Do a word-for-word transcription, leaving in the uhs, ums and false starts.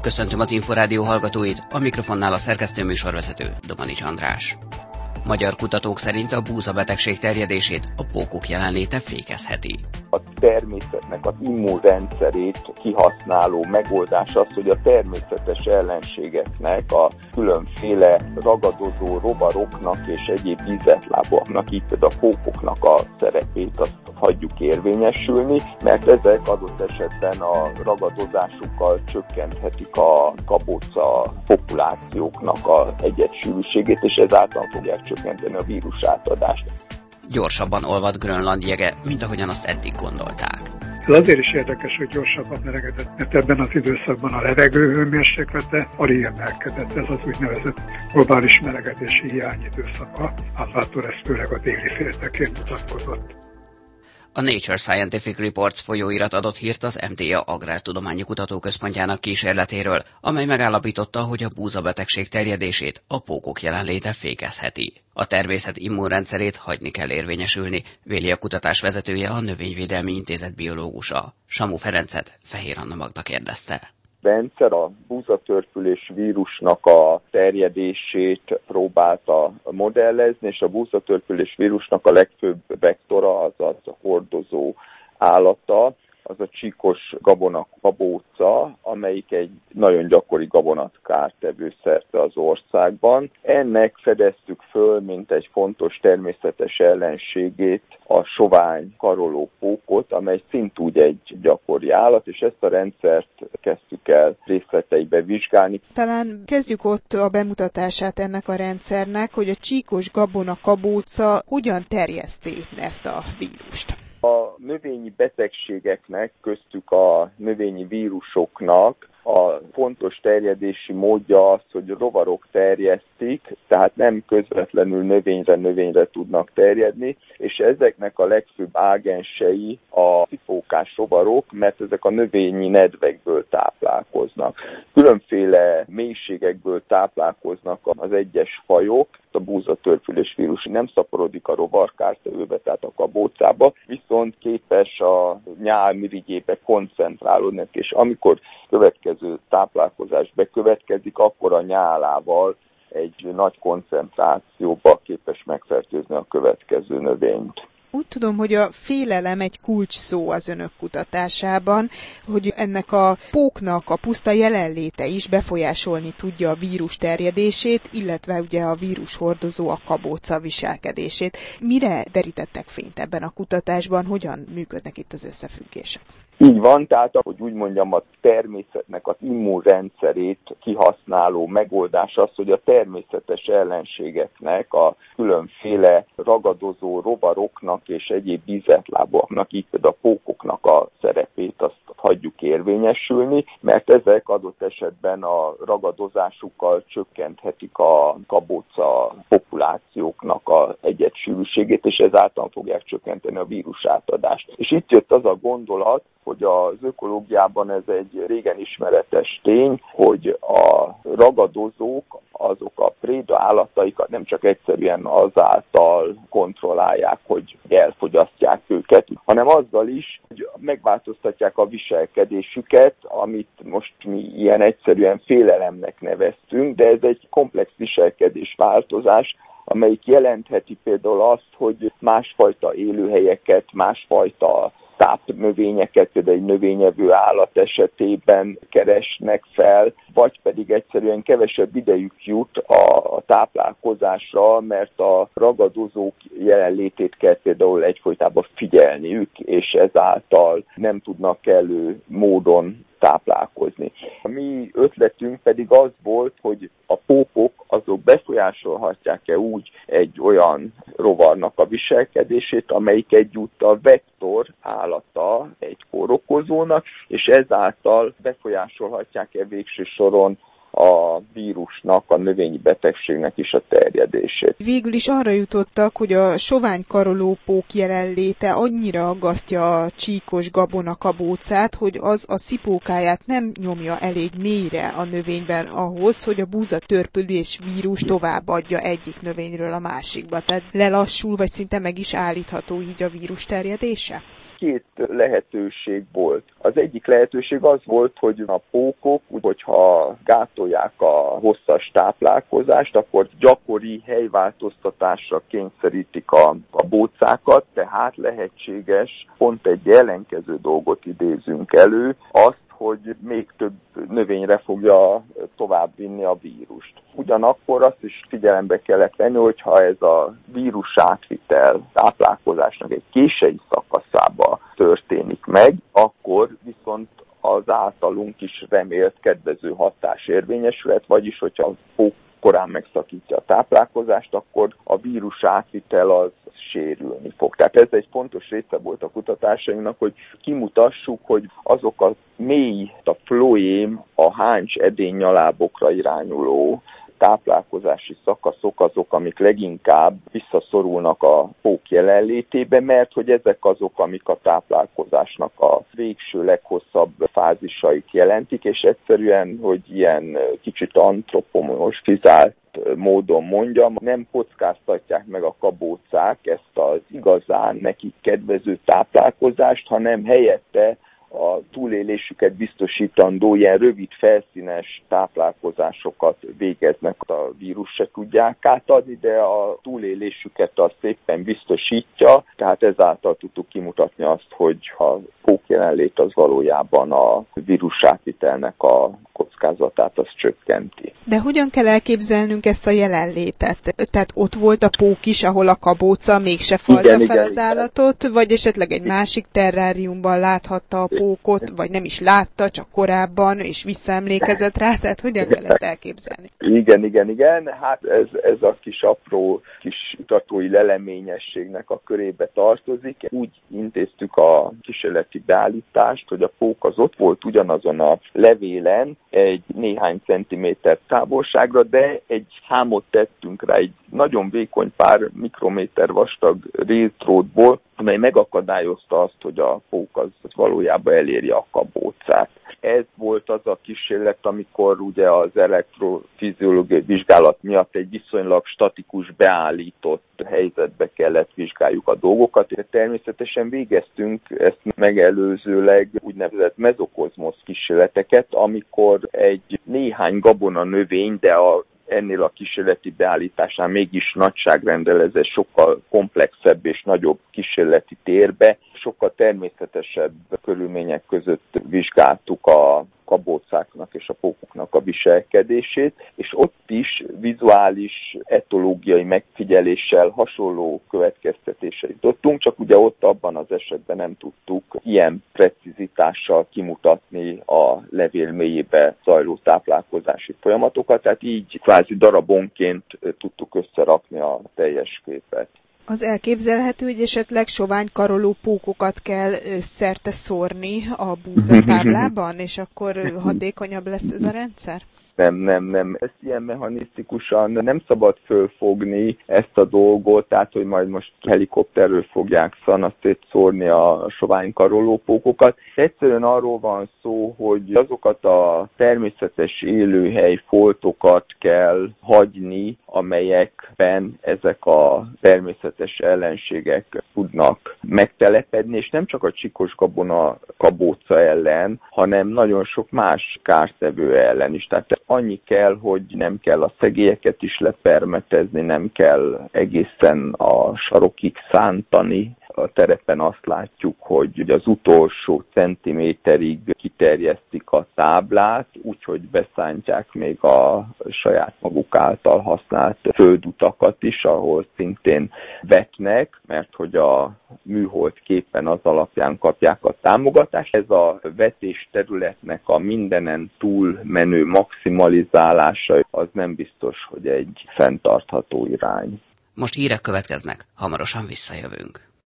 Köszöntöm az Inforádió hallgatóit, a mikrofonnál a szerkesztő műsorvezető Domanics András. Magyar kutatók szerint a búzabetegség terjedését a pókok jelenléte fékezheti. A természetnek az immunrendszerét kihasználó megoldás az, hogy a természetes ellenségeknek, a különféle ragadozó rovaroknak és egyéb ízeltlábúaknak, így például a pókoknak a szerepét azt hagyjuk érvényesülni, mert ezek adott esetben a ragadozásukkal csökkenthetik a kabóca populációknak a egyedsűrűségét, és ezáltal fogják csökkenteni a vírus átadást. Gyorsabban olvad Grönland jege, mint ahogyan azt eddig gondolták. Ez azért is érdekes, hogy gyorsabban melegedett, mert ebben az időszakban a levegő hőmérséklete alig emelkedett. Ez az úgynevezett globális melegedési hiány időszaka. Azáltal ez főleg a déli féltekén mutatkozott. A Nature Scientific Reports folyóirat adott hírt az em té á Agrártudományi Kutatóközpontjának kísérletéről, amely megállapította, hogy a búzabetegség terjedését a pókok jelenléte fékezheti. A természet immunrendszerét hagyni kell érvényesülni, véli a kutatás vezetője, a Növényvédelmi Intézet biológusa. Samu Ferencet Fehér Anna Magda kérdezte. Rendszer a búzatörpülés vírusnak a terjedését próbálta modellezni, és a búzatörpülés vírusnak a legfőbb vektora, azaz a hordozó állata, az a csíkos gabonakabóca, amelyik egy nagyon gyakori gabonatkártevő szerte az országban. Ennek fedeztük föl, mint egy fontos természetes ellenségét, a sovány karoló pókot, amely szintúgy egy gyakori állat, és ezt a rendszert kezdtük el részleteibe vizsgálni. Talán kezdjük ott a bemutatását ennek a rendszernek, hogy a csíkos gabonakabóca hogyan terjeszti ezt a vírust. A növényi betegségeknek, köztük a növényi vírusoknak a fontos terjedési módja az, hogy rovarok terjesztik, tehát nem közvetlenül növényre növényre tudnak terjedni, és ezeknek a legfőbb ágensei a szifókás rovarok, mert ezek a növényi nedvekből táplálkoznak. Különféle mélységekből táplálkoznak az egyes fajok, a búzatörpülés vírus nem szaporodik a rovarkártevőbe, tehát a kabócába, viszont képes a nyálmirigyébe koncentrálódni, és amikor következő táplálkozás bekövetkezik, akkor a nyálával egy nagy koncentrációba képes megfertőzni a következő növényt. Úgy tudom, hogy a félelem egy kulcs szó az önök kutatásában, hogy ennek a póknak a puszta jelenléte is befolyásolni tudja a vírus terjedését, illetve ugye a vírus hordozó a kabóca viselkedését. Mire derítettek fényt ebben a kutatásban, hogyan működnek itt az összefüggések? Így van, tehát, hogy úgy mondjam, a természetnek az immunrendszerét kihasználó megoldás az, hogy a természetes ellenségeknek, a különféle ragadozó rovaroknak és egyéb ízeltlábúaknak, így például a pókoknak a szerepét azt hagyjuk érvényesülni, mert ezek adott esetben a ragadozásukkal csökkenthetik a kabóca populációknak a egyedsűrűségét, és ezáltal fogják csökkenteni a vírus átadást. És itt jött az a gondolat, hogy az ökológiában ez egy régen ismeretes tény, hogy a ragadozók azok a préda állataikat nem csak egyszerűen azáltal kontrollálják, hogy elfogyasztják őket, hanem azzal is, hogy megváltoztatják a viselkedésüket, amit most mi ilyen egyszerűen félelemnek neveztünk, de ez egy komplex viselkedésváltozás, amelyik jelentheti például azt, hogy másfajta élőhelyeket, másfajta tápnövényeket, például egy növényevő állat esetében keresnek fel, vagy pedig egyszerűen kevesebb idejük jut a táplálkozásra, mert a ragadozók jelenlétét kell például egyfolytában figyelniük, és ezáltal nem tudnak kellő módon táplálkozni. A mi ötletünk pedig az volt, hogy a pókok azok befolyásolhatják-e úgy egy olyan rovarnak a viselkedését, amelyik egyúttal vektor állata egy kórokozónak, és ezáltal befolyásolhatják-e végső soron a vírusnak, a növényi betegségnek is a terjedését. Végül is arra jutottak, hogy a soványkarolópók jelenléte annyira aggasztja a csíkos gabonakabócát, hogy az a szipókáját nem nyomja elég mélyre a növényben ahhoz, hogy a búzatörpülés vírus továbbadja egyik növényről a másikba. Tehát lelassul, vagy szinte meg is állítható így a vírus terjedése? Két lehetőség volt. Az egyik lehetőség az volt, hogy a pókok, hogyha gátolják a hosszas táplálkozást, akkor gyakori helyváltoztatásra kényszerítik a, a bócákat, tehát lehetséges, pont egy ellenkező dolgot idézünk elő, azt, hogy még több növényre fogja továbbvinni a vírust. Ugyanakkor azt is figyelembe kellett venni, hogyha ez a vírus átvitel táplálkozásnak egy késői szakaszába történik meg, akkor viszont az általunk is remélt kedvező hatás érvényesülhet, vagyis hogyha a pók korán megszakítja a táplálkozást, akkor a vírus átvitel az sérülni fog. Tehát ez egy fontos része volt a kutatásainknak, hogy kimutassuk, hogy azok a mély, a floém, a háncs edénnyalábokra irányuló táplálkozási szakaszok azok, amik leginkább visszaszorulnak a pók jelenlétébe, mert hogy ezek azok, amik a táplálkozásnak a végső leghosszabb fázisait jelentik, és egyszerűen, hogy ilyen kicsit antropomorfizált módon mondjam, nem kockáztatják meg a kabócák ezt az igazán nekik kedvező táplálkozást, hanem helyette a túlélésüket biztosítandó ilyen rövid felszínes táplálkozásokat végeznek, a vírus se tudják átadni, de a túlélésüket az szépen biztosítja, tehát ezáltal tudtuk kimutatni azt, hogy a pók jelenlét az valójában a vírus átvitelnek a kockázatát az csökkenti. De hogyan kell elképzelnünk ezt a jelenlétet? Tehát ott volt a pók is, ahol a kabóca mégse falta igen, fel igen, az állatot, igen. Vagy esetleg egy másik terráriumban láthatta a pókot, vagy nem is látta, csak korábban, és visszaemlékezett rá, tehát hogyan kell ezt elképzelni? Igen, igen, igen, hát ez, ez a kis apró kis kutatói leleményességnek a körébe tartozik. Úgy intéztük a kísérleti beállítást, hogy a pók az ott volt ugyanazon a levélen, egy néhány centiméter távolságra, de egy számot tettünk rá, egy nagyon vékony pár mikrométer vastag rézdrótból, amely megakadályozta azt, hogy a pók az valójában elérje a kabócát. Ez volt az a kísérlet, amikor ugye az elektrofiziológiai vizsgálat miatt egy viszonylag statikus, beállított helyzetbe kellett vizsgáljuk a dolgokat. Természetesen végeztünk ezt megelőzőleg úgynevezett mezokozmosz kísérleteket, amikor egy néhány gabona növény, de a ennél a kísérleti beállításnál mégis nagyságrendel ez egy sokkal komplexebb és nagyobb kísérleti térbe, sokkal természetesebb körülmények között vizsgáltuk a kabócáknak és a pókoknak a viselkedését, és ott is vizuális, etológiai megfigyeléssel hasonló következtetésre jutottunk, csak ugye ott abban az esetben nem tudtuk ilyen precizitással kimutatni a levél mélyébe zajló táplálkozási folyamatokat, tehát így kvázi darabonként tudtuk összerakni a teljes képet. Az elképzelhető, hogy esetleg soványkaroló pókokat kell szerte szórni a búzatáblában, és akkor hatékonyabb lesz ez a rendszer? Nem, nem, nem. Ezt ilyen mechanisztikusan nem szabad fölfogni ezt a dolgot, tehát, hogy majd most helikopterről fogják szanaszét szórni a soványkaroló pókokat. Egyszerűen arról van szó, hogy azokat a természetes élőhely foltokat kell hagyni, amelyekben ezek a természetes ellenségek tudnak megtelepedni, és nem csak a csikos gabona kabóca ellen, hanem nagyon sok más kártevő ellen is. Tehát annyi kell, hogy nem kell a szegélyeket is lepermetezni, nem kell egészen a sarokig szántani. A terepen azt látjuk, hogy az utolsó centiméterig kiterjesztik a táblát, úgyhogy beszántják még a saját maguk által használt földutakat is, ahol szintén vetnek, mert hogy a műhold képen az alapján kapják a támogatást. Ez a vetés területnek a mindenen túl menő maximalizálása az nem biztos, hogy egy fenntartható irány. Most hírek következnek, hamarosan visszajövünk.